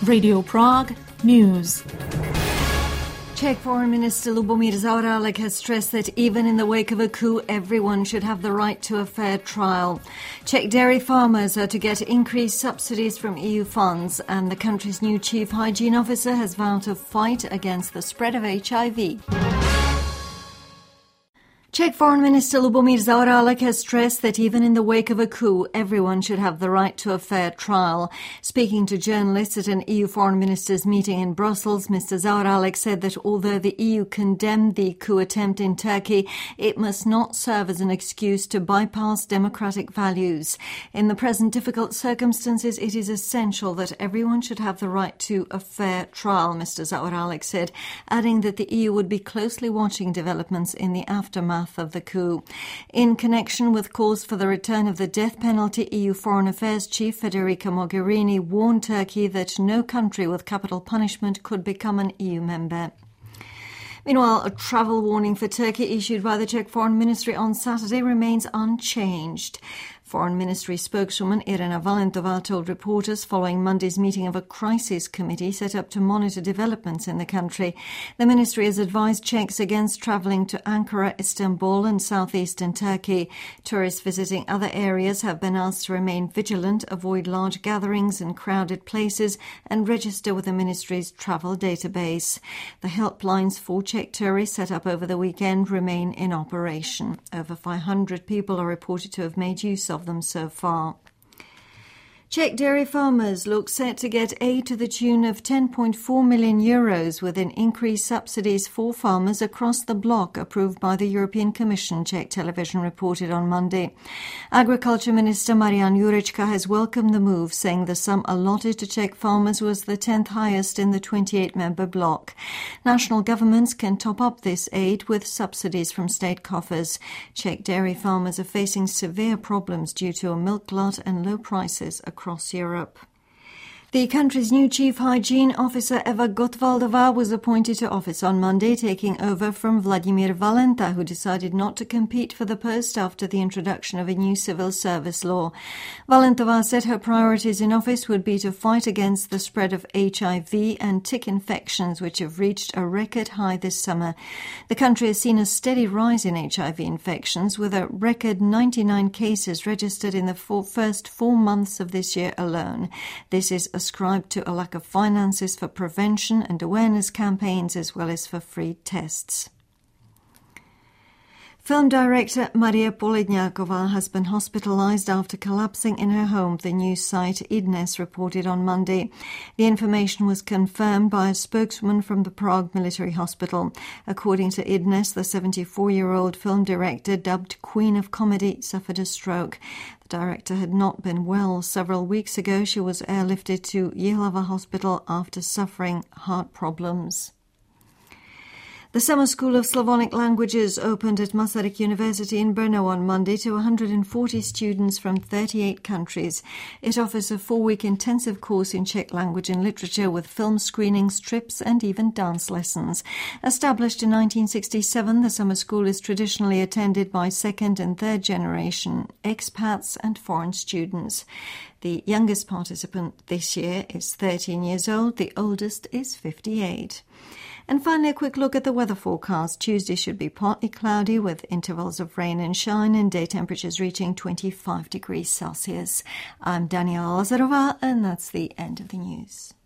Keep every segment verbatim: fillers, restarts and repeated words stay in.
Radio Prague News. Czech Foreign Minister Lubomír Zaorálek has stressed that even in the wake of a coup, everyone should have the right to a fair trial. Czech dairy farmers are to get increased subsidies from E U funds, and the country's new chief hygiene officer has vowed to fight against the spread of H I V. Czech Foreign Minister Lubomír Zaorálek has stressed that even in the wake of a coup, everyone should have the right to a fair trial. Speaking to journalists at an E U foreign ministers' meeting in Brussels, Mister Zaorálek said that although the E U condemned the coup attempt in Turkey, it must not serve as an excuse to bypass democratic values. In the present difficult circumstances, it is essential that everyone should have the right to a fair trial, Mister Zaorálek said, adding that the E U would be closely watching developments in the aftermath of the coup. In connection with calls for the return of the death penalty, E U Foreign Affairs Chief Federica Mogherini warned Turkey that no country with capital punishment could become an E U member. Meanwhile, a travel warning for Turkey issued by the Czech Foreign Ministry on Saturday remains unchanged. Foreign Ministry spokeswoman Irena Valentová told reporters following Monday's meeting of a crisis committee set up to monitor developments in the country. The ministry has advised Czechs against travelling to Ankara, Istanbul and southeastern Turkey. Tourists visiting other areas have been asked to remain vigilant, avoid large gatherings and crowded places, and register with the ministry's travel database. The helplines for Czech tourists set up over the weekend remain in operation. Over five hundred people are reported to have made use of them so far. Czech dairy farmers look set to get aid to the tune of ten point four million euros within increased subsidies for farmers across the bloc approved by the European Commission, Czech television reported on Monday. Agriculture Minister Marian Jurečka has welcomed the move, saying the sum allotted to Czech farmers was the tenth highest in the twenty-eight member bloc. National governments can top up this aid with subsidies from state coffers. Czech dairy farmers are facing severe problems due to a milk glut and low prices across across Europe. The country's new chief hygiene officer, Eva Gottwaldová, was appointed to office on Monday, taking over from Vladimír Valenta, who decided not to compete for the post after the introduction of a new civil service law. Valentová said her priorities in office would be to fight against the spread of H I V and tick infections, which have reached a record high this summer. The country has seen a steady rise in H I V infections, with a record ninety-nine cases registered in the four, first four months of this year alone. This is a ascribed to a lack of finances for prevention and awareness campaigns as well as for free tests. Film director Maria Poledňáková has been hospitalized after collapsing in her home, the news site iDnes reported on Monday. The information was confirmed by a spokesman from the Prague Military Hospital. According to iDnes, the seventy-four-year-old film director, dubbed Queen of Comedy, suffered a stroke. The director had not been well. Several weeks ago, she was airlifted to Jihlava Hospital after suffering heart problems. The Summer School of Slavonic Languages opened at Masaryk University in Brno on Monday to one hundred forty students from thirty-eight countries. It offers a four-week intensive course in Czech language and literature with film screenings, trips and even dance lessons. Established in nineteen sixty-seven, the summer school is traditionally attended by second and third generation expats and foreign students. The youngest participant this year is thirteen years old, the oldest is fifty-eight. And finally, a quick look at the weather forecast. Tuesday should be partly cloudy with intervals of rain and shine and day temperatures reaching twenty-five degrees Celsius. I'm Daniela Lazarová, and that's the end of the news.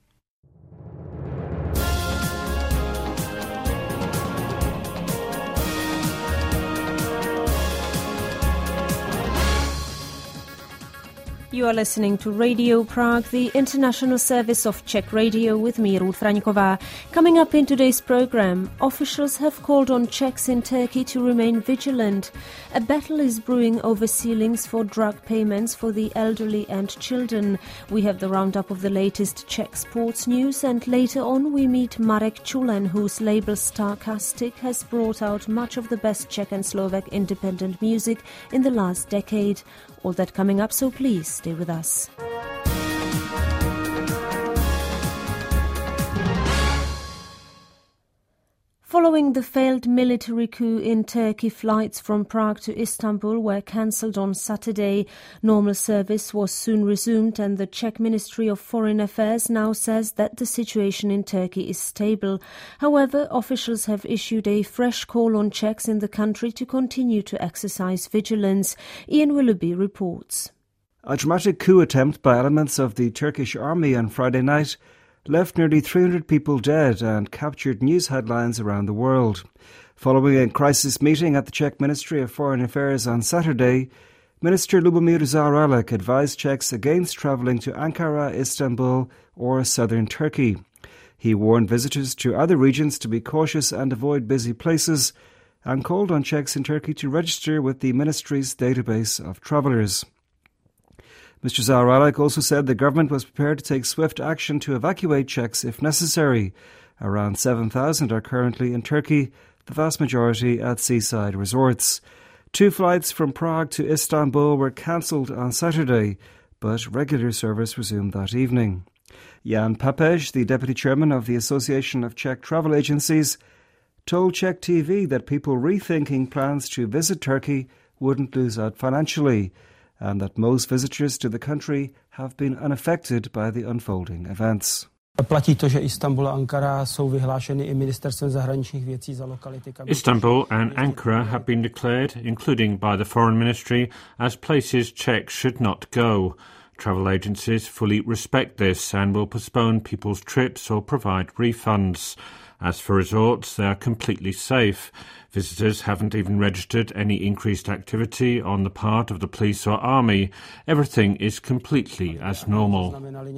You are listening to Radio Prague, the international service of Czech radio with me, Ruth Raňková. Coming up in today's program, officials have called on Czechs in Turkey to remain vigilant. A battle is brewing over ceilings for drug payments for the elderly and children. We have the roundup of the latest Czech sports news, and later on we meet Marek Čulen, whose label Starcastic has brought out much of the best Czech and Slovak independent music in the last decade. All that coming up, so please stay with us. Following the failed military coup in Turkey, flights from Prague to Istanbul were cancelled on Saturday. Normal service was soon resumed, and the Czech Ministry of Foreign Affairs now says that the situation in Turkey is stable. However, officials have issued a fresh call on Czechs in the country to continue to exercise vigilance. Ian Willoughby reports. A dramatic coup attempt by elements of the Turkish army on Friday night left nearly three hundred people dead and captured news headlines around the world. Following a crisis meeting at the Czech Ministry of Foreign Affairs on Saturday, Minister Lubomír Zaorálek advised Czechs against travelling to Ankara, Istanbul or southern Turkey. He warned visitors to other regions to be cautious and avoid busy places, and called on Czechs in Turkey to register with the ministry's database of travellers. Mister Zaorálek also said the government was prepared to take swift action to evacuate Czechs if necessary. Around seven thousand are currently in Turkey, the vast majority at seaside resorts. Two flights from Prague to Istanbul were cancelled on Saturday, but regular service resumed that evening. Jan Papež, the deputy chairman of the Association of Czech Travel Agencies, told Czech T V that people rethinking plans to visit Turkey wouldn't lose out financially, and that most visitors to the country have been unaffected by the unfolding events. Istanbul and Ankara have been declared, including by the Foreign Ministry, as places Czechs should not go. Travel agencies fully respect this and will postpone people's trips or provide refunds. As for resorts, they are completely safe. Visitors haven't even registered any increased activity on the part of the police or army. Everything is completely as normal.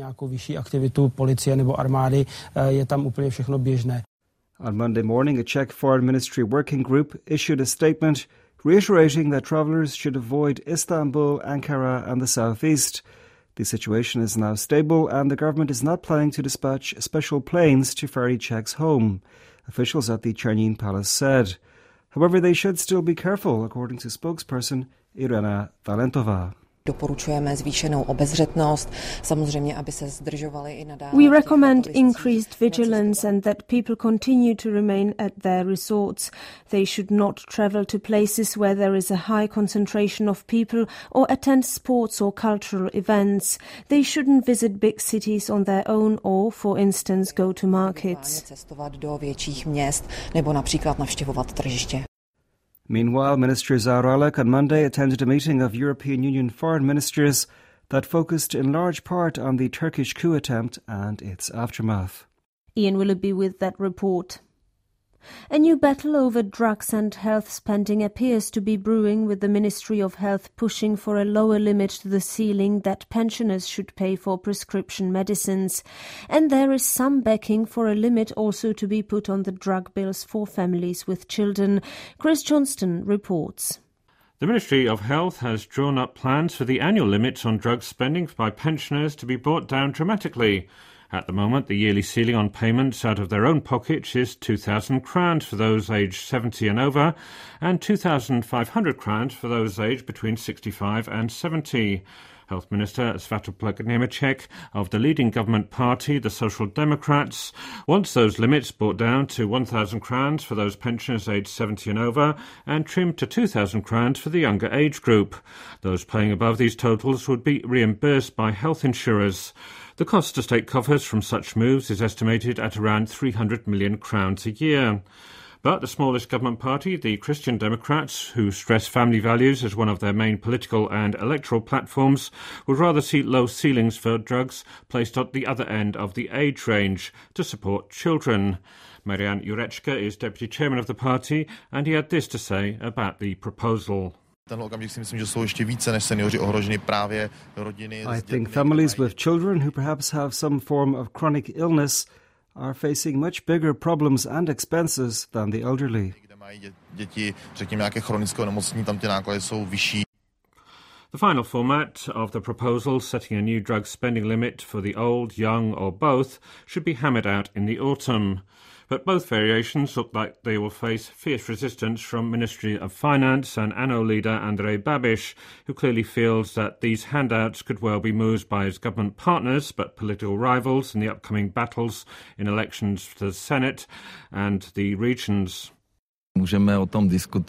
On Monday morning, a Czech Foreign Ministry working group issued a statement reiterating that travellers should avoid Istanbul, Ankara and the southeast. The situation is now stable and the government is not planning to dispatch special planes to ferry Czechs home, officials at the Černín Palace said. However, they should still be careful, according to spokesperson Irena Valentová. We recommend increased vigilance and that people continue to remain at their resorts. They should not travel to places where there is a high concentration of people or attend sports or cultural events. They shouldn't visit big cities on their own or, for instance, go to markets. Meanwhile, Minister Zaorálek on Monday attended a meeting of European Union foreign ministers that focused in large part on the Turkish coup attempt and its aftermath. Ian Willoughby with that report. A new battle over drugs and health spending appears to be brewing, with the Ministry of Health pushing for a lower limit to the ceiling that pensioners should pay for prescription medicines. And there is some backing for a limit also to be put on the drug bills for families with children. Chris Johnston reports. The Ministry of Health has drawn up plans for the annual limits on drug spending by pensioners to be brought down dramatically. At the moment, the yearly ceiling on payments out of their own pockets is two thousand crowns for those aged seventy and over and two thousand five hundred crowns for those aged between sixty-five and seventy. Health Minister Svatopluk Němeček of the leading government party, the Social Democrats, wants those limits brought down to one thousand crowns for those pensioners aged seventy and over and trimmed to two thousand crowns for the younger age group. Those paying above these totals would be reimbursed by health insurers. The cost to state coffers from such moves is estimated at around three hundred million crowns a year. But the smallest government party, the Christian Democrats, who stress family values as one of their main political and electoral platforms, would rather see low ceilings for drugs placed at the other end of the age range to support children. Marian Jurečka is deputy chairman of the party, and he had this to say about the proposal. I think families with children who perhaps have some form of chronic illness are facing much bigger problems and expenses than the elderly. The final format of the proposal, setting a new drug spending limit for the old, young or both, should be hammered out in the autumn. but both variations look like they will face fierce resistance from Ministry of Finance and ANO leader Andrej Babiš, who clearly feels that these handouts could well be moved by his government partners but political rivals in the upcoming battles in elections for the Senate and the regions. We can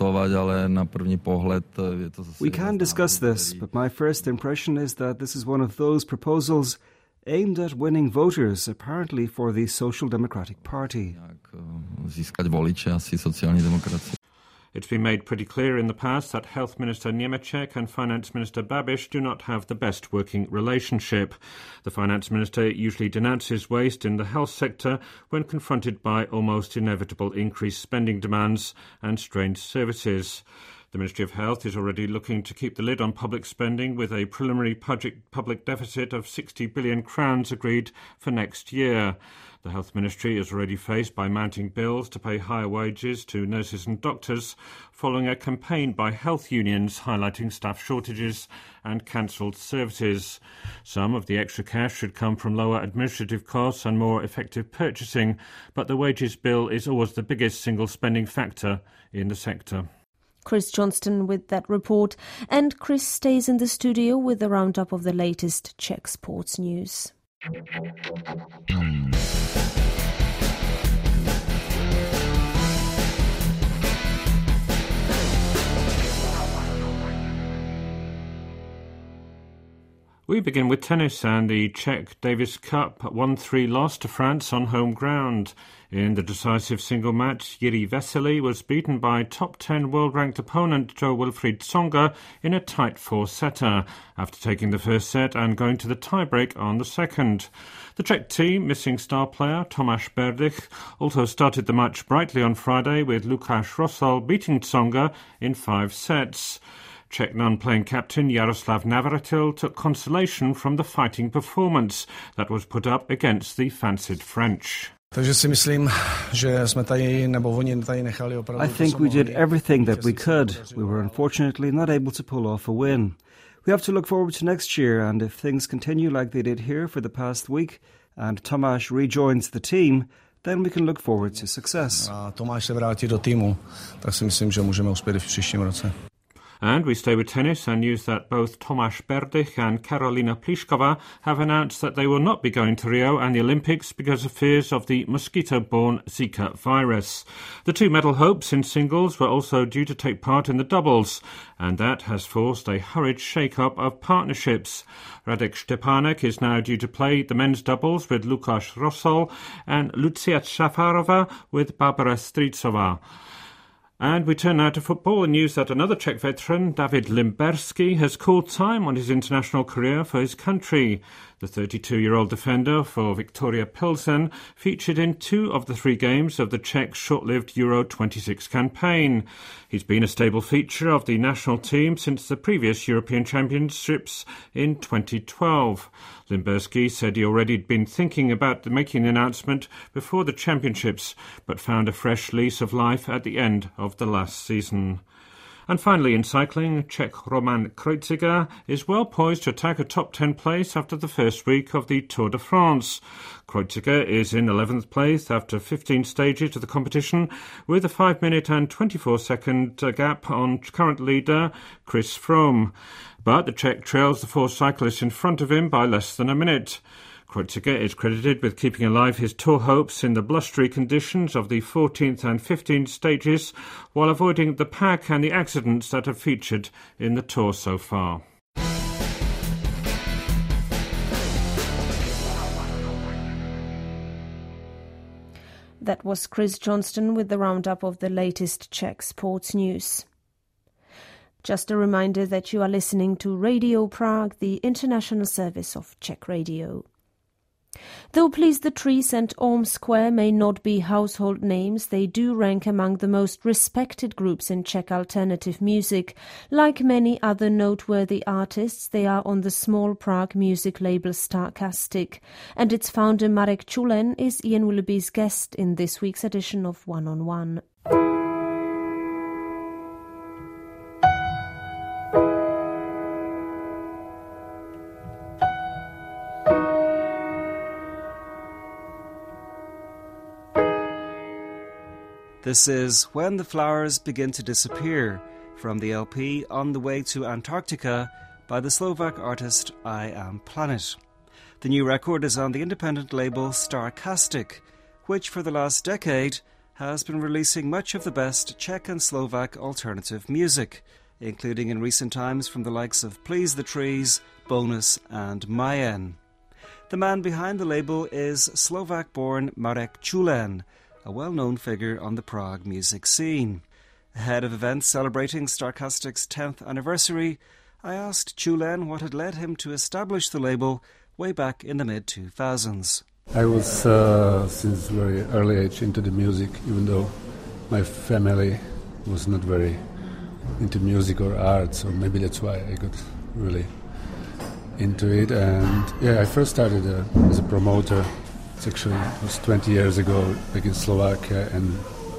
discuss this, but my first impression is that this is one of those proposals aimed at winning voters, apparently for the Social Democratic Party. It's been made pretty clear in the past that Health Minister Němeček and Finance Minister Babiš do not have the best working relationship. The Finance Minister usually denounces waste in the health sector when confronted by almost inevitable increased spending demands and strained services. The Ministry of Health is already looking to keep the lid on public spending with a preliminary public deficit of sixty billion crowns agreed for next year. The Health Ministry is already faced by mounting bills to pay higher wages to nurses and doctors following a campaign by health unions highlighting staff shortages and cancelled services. Some of the extra cash should come from lower administrative costs and more effective purchasing, but the wages bill is always the biggest single spending factor in the sector. Chris Johnston with that report, and Chris stays in the studio with a roundup of the latest Czech sports news. We begin with tennis and the Czech Davis Cup one three loss to France on home ground. In the decisive single match, Jiří Veselý was beaten by top ten world-ranked opponent Jo-Wilfried Tsonga in a tight four-setter, after taking the first set and going to the tiebreak on the second. The Czech team, missing star player Tomáš Berdych, also started the match brightly on Friday with Lukáš Rosol beating Tsonga in five sets. Czech non-playing captain Jaroslav Navratil took consolation from the fighting performance that was put up against the fancied French. I think we did everything that we could. We were unfortunately not able to pull off a win. We have to look forward to next year, and if things continue like they did here for the past week and Tomáš rejoins the team, then we can look forward to success. And we stay with tennis and news that both Tomáš Berdych and Karolina Pliskova have announced that they will not be going to Rio and the Olympics because of fears of the mosquito-borne Zika virus. The two medal hopes in singles were also due to take part in the doubles, and that has forced a hurried shake-up of partnerships. Radek Štěpánek is now due to play the men's doubles with Lukáš Rosol and Lucia Šafárova with Barbara Strycová. And we turn now to football and news that another Czech veteran, David Limberský, has called time on his international career for his country. The thirty-two-year-old defender for Viktoria Pilsen featured in two of the three games of the Czech short-lived Euro twenty-six campaign. He's been a stable feature of the national team since the previous European Championships in twenty twelve. Limberský said he already had been thinking about making the announcement before the Championships, but found a fresh lease of life at the end of the last season. And finally, in cycling, Czech Roman Kreuziger is well poised to attack a top ten place after the first week of the Tour de France. Kreuziger is in eleventh place after fifteen stages of the competition, with a five minute and twenty-four second gap on current leader Chris Froome. But the Czech trails the four cyclists in front of him by less than a minute. Kreuziger is credited with keeping alive his Tour hopes in the blustery conditions of the fourteenth and fifteenth stages, while avoiding the pack and the accidents that have featured in the Tour so far. That was Chris Johnston with the roundup of the latest Czech sports news. Just a reminder that you are listening to Radio Prague, the international service of Czech Radio. Though Please the Trees and Orm Square may not be household names, they do rank among the most respected groups in Czech alternative music. Like many other noteworthy artists, they are on the small Prague music label Starcastic, and its founder Marek Čulen is Ian Willoughby's guest in this week's edition of One on One. This is When the Flowers Begin to Disappear, from the L P On the Way to Antarctica by the Slovak artist I Am Planet. The new record is on the independent label Starcastic, which for the last decade has been releasing much of the best Czech and Slovak alternative music, including in recent times from the likes of Please the Trees, Bonus and Mayen. The man behind the label is Slovak-born Marek Čulen, a well-known figure on the Prague music scene. Ahead of events celebrating Starcastic's tenth anniversary, I asked Čulen what had led him to establish the label way back in the mid two thousands. I was, uh, since very early age, into the music, even though my family was not very into music or art, so maybe that's why I got really into it. And yeah, I first started uh, as a promoter. It's actually it was twenty years ago, back in Slovakia, and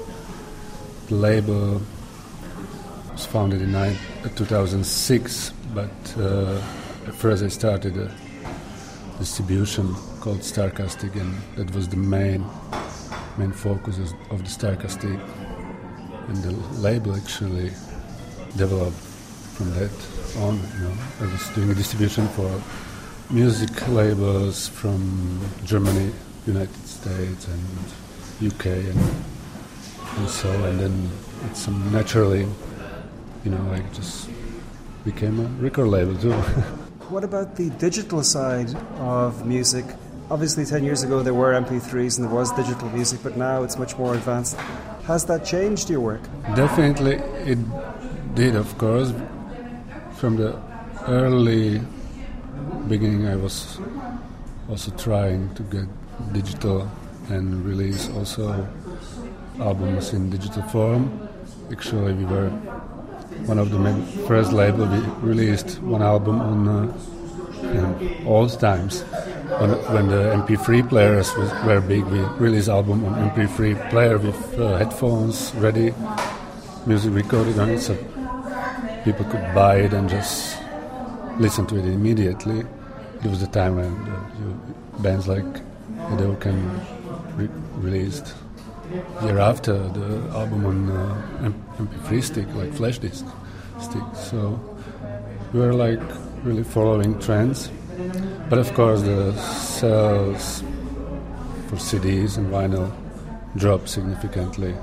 the label was founded in two thousand six. But uh, at first I started a distribution called Starcastic, and that was the main main focus of the Starcastic. And the label actually developed from that on. You know, I was doing a distribution for music labels from Germany, United States, and U K, and, and so, and then it's um, naturally, you know, I just became a record label too. What about the digital side of music? Obviously ten years ago there were M P threes and there was digital music, but now it's much more advanced. Has that changed your work? Definitely it did, of course. From the early beginning I was also trying to get digital and release also albums in digital form. Actually we were one of the first labels. We released one album on uh, you know, old times. When, when the M P three players was, were big, we released album on M P three player with uh, headphones ready, music recorded on it, so people could buy it and just listen to it immediately. It was the time when the, you, bands like Edo can re- released year after the album on uh, M P three stick, like flash disc stick. So we were like really following trends. But of course the sales for C Ds and vinyl dropped significantly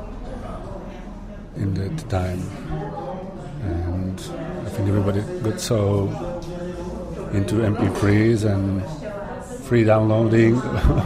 in that time. And I think everybody got so into M P threes and free downloading,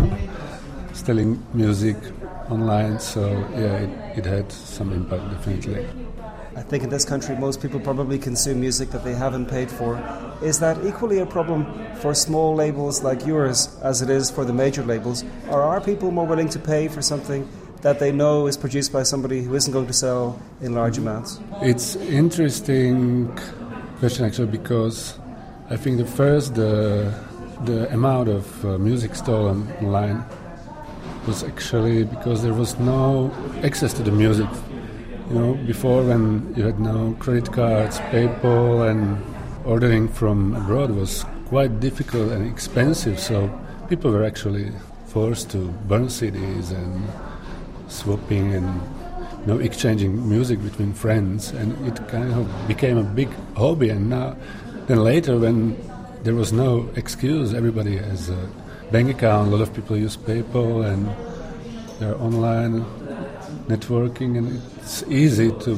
stealing music online, so yeah, it, it had some impact, definitely. I think in this country most people probably consume music that they haven't paid for. Is that equally a problem for small labels like yours as it is for the major labels? Or are people more willing to pay for something that they know is produced by somebody who isn't going to sell in large amounts? It's interesting question actually, because I think the first the the amount of uh, music stolen online was actually because there was no access to the music. You know, before, when you had no credit cards, PayPal, and ordering from abroad was quite difficult and expensive, so people were actually forced to burn C Ds and swapping and, you know, exchanging music between friends, and it kind of became a big hobby. And now, then later, when there was no excuse, everybody has a bank account, a lot of people use PayPal, and they're online networking, and it's easy to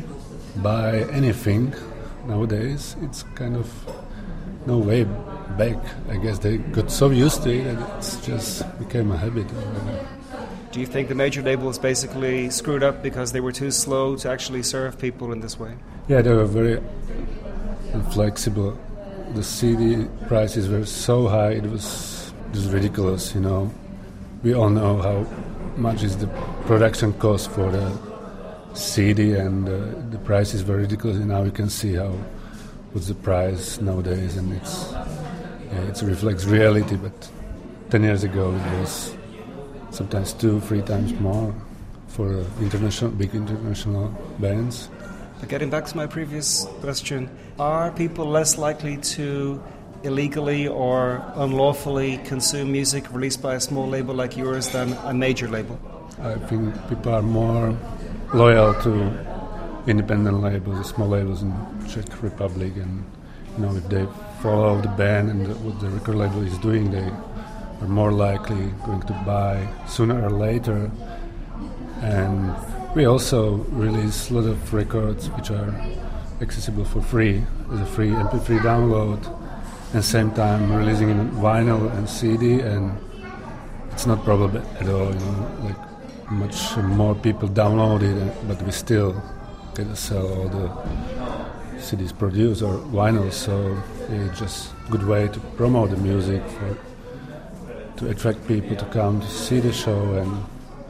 buy anything nowadays. It's kind of no way back. I guess they got so used to it that it's just became a habit. Do you think the major labels basically screwed up because they were too slow to actually serve people in this way? Yeah, they were very inflexible. The C D prices were so high, it was, it was ridiculous, you know. We all know how much is the production cost for the C D, and uh, the prices were ridiculous, and now you can see how what's the price nowadays, and it's yeah, it reflects reality. But ten years ago it was sometimes two, three times more for uh, international, big international bands. But getting back to my previous question, are people less likely to illegally or unlawfully consume music released by a small label like yours than a major label? I think people are more loyal to independent labels, small labels in Czech Republic, and you know if they follow the band and the, what the record label is doing, they are more likely going to buy sooner or later. And we also release a lot of records which are accessible for free as a free M P three download, and same time releasing in vinyl and C D, and it's not probable at all, you know, like much more people download it, but we still get to sell all the C Ds produced or vinyl, so it's just a good way to promote the music, for to attract people to come to see the show, and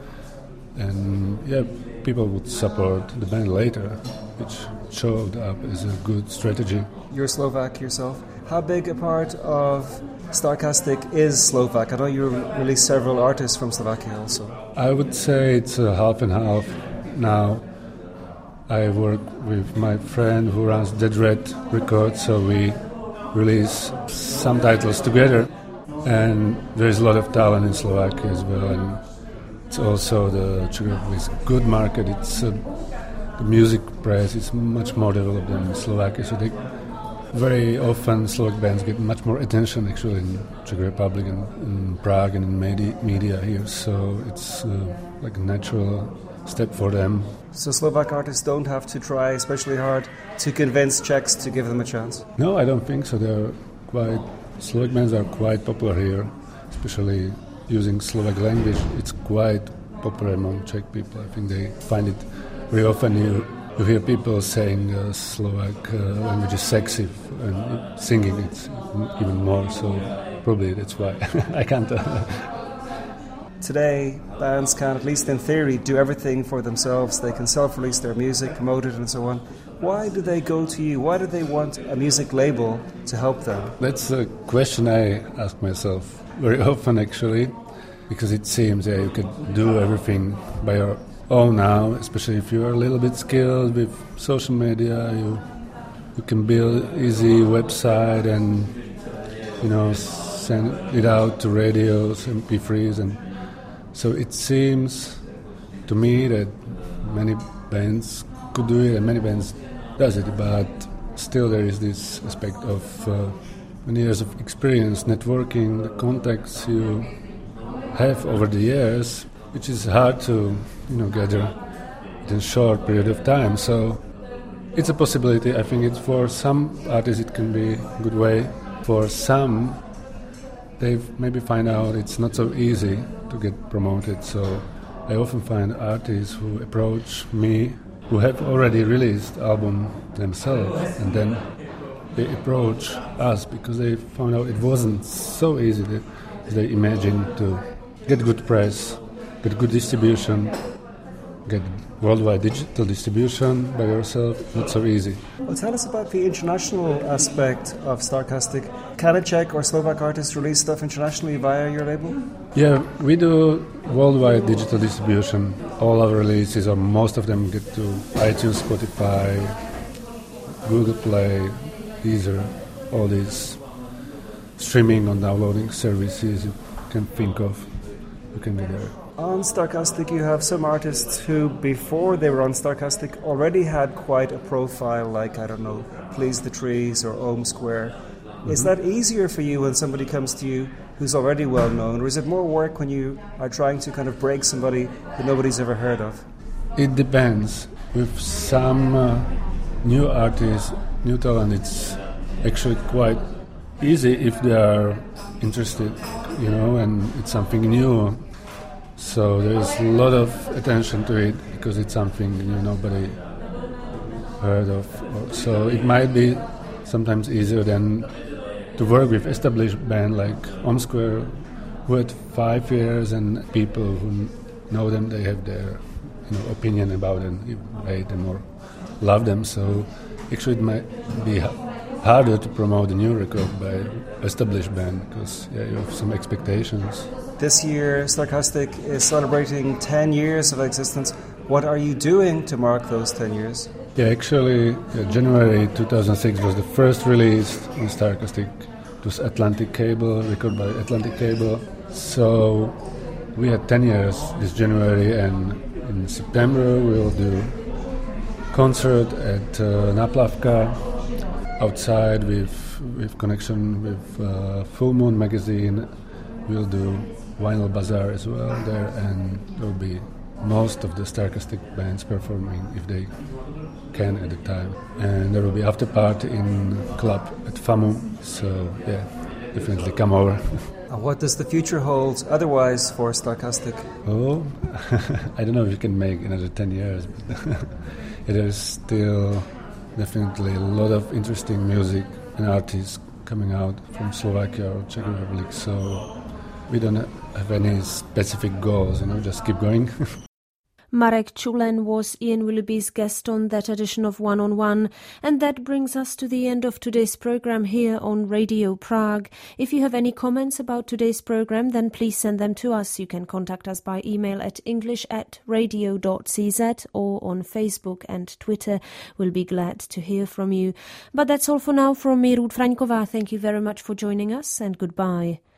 and yeah, people would support the band later, which showed up as a good strategy. You're Slovak yourself. How big a part of Starcastic is Slovak? I know you release several artists from Slovakia also. I would say it's a half and half now. I work with my friend who runs Dead Red Records, so we release some titles together. And there's a lot of talent in Slovakia as well, and it's also the Czech Republic is a good market. It's uh, the music press is much more developed than in Slovakia, so they very often Slovak bands get much more attention actually in Czech Republic and in Prague and in media, media here. So it's uh, like a natural step for them. So Slovak artists don't have to try especially hard to convince Czechs to give them a chance? No, I don't think so. They're quite Slovak bands are quite popular here, especially using Slovak language. It's quite popular among Czech people. I think they find it very often. You, you hear people saying uh, Slovak uh, language is sexy, and singing it's even more, so probably that's why. I can't tell. Today, bands can, at least in theory, do everything for themselves. They can self-release their music, promote it and so on. Why do they go to you? Why do they want a music label to help them? That's a question I ask myself very often, actually, because it seems yeah, you could do everything by your own now, especially if you're a little bit skilled with social media. You you can build easy website and you know send it out to radios, M P threes, and so it seems to me that many bands could do it and many bands does it, but still there is this aspect of uh, many years of experience, networking, the contacts you have over the years, which is hard to you know gather in a short period of time. So it's a possibility. I think it's for some artists it can be a good way. For some, they maybe find out it's not so easy to get promoted. So I often find artists who approach me who have already released album themselves, and then they approach us because they found out it wasn't so easy that they imagined to get good press, get good distribution, get worldwide digital distribution by yourself. Not so easy. Well, tell us about the international aspect of Starcastic. Can a Czech or Slovak artist release stuff internationally via your label? Yeah, we do worldwide digital distribution. All our releases, or most of them, get to iTunes, Spotify, Google Play, Deezer, all these streaming and downloading services you can think of. You can get there. On Starcastic, you have some artists who, before they were on Starcastic, already had quite a profile, like, I don't know, Please the Trees or Ohm Square. Mm-hmm. Is that easier for you when somebody comes to you who's already well known, or is it more work when you are trying to kind of break somebody that nobody's ever heard of? It depends. With some uh, new artists, new talent, it's actually quite easy if they are interested, you know, and it's something new. So there's a lot of attention to it because it's something you know, nobody heard of. So it might be sometimes easier than to work with established band like Ohm Square, who had five years and people who know them, they have their you know opinion about them, hate them or love them. So actually it might be harder to promote a new record by established band because yeah, you have some expectations. This year, Starcastic is celebrating ten years of existence. What are you doing to mark those ten years? Yeah, actually, uh, January two thousand six was the first release on Starcastic. It was Atlantic Cable, recorded by Atlantic Cable. So we had ten years this January, and in September we'll do concert at uh, Naplavka outside with with connection with uh, Full Moon magazine. We'll do vinyl bazaar as well there, and there will be most of the Starcastic bands performing if they can at the time. And there will be after party in club at FAMU, so yeah, definitely come over. And what does the future hold otherwise for Starcastic? Oh, I don't know if you can make another ten years, but it is still definitely a lot of interesting music and artists coming out from Slovakia or Czech Republic, so we don't have any specific goals, you know, just keep going. Marek Chulen was Ian Willoughby's guest on that edition of One on One, and that brings us to the end of today's program here on Radio Prague. If you have any comments about today's program, then please send them to us. You can contact us by email at english at radio dot c z or on Facebook and Twitter. We'll be glad to hear from you. But that's all for now from me, Ruth Fraňková. Thank you very much for joining us, and goodbye.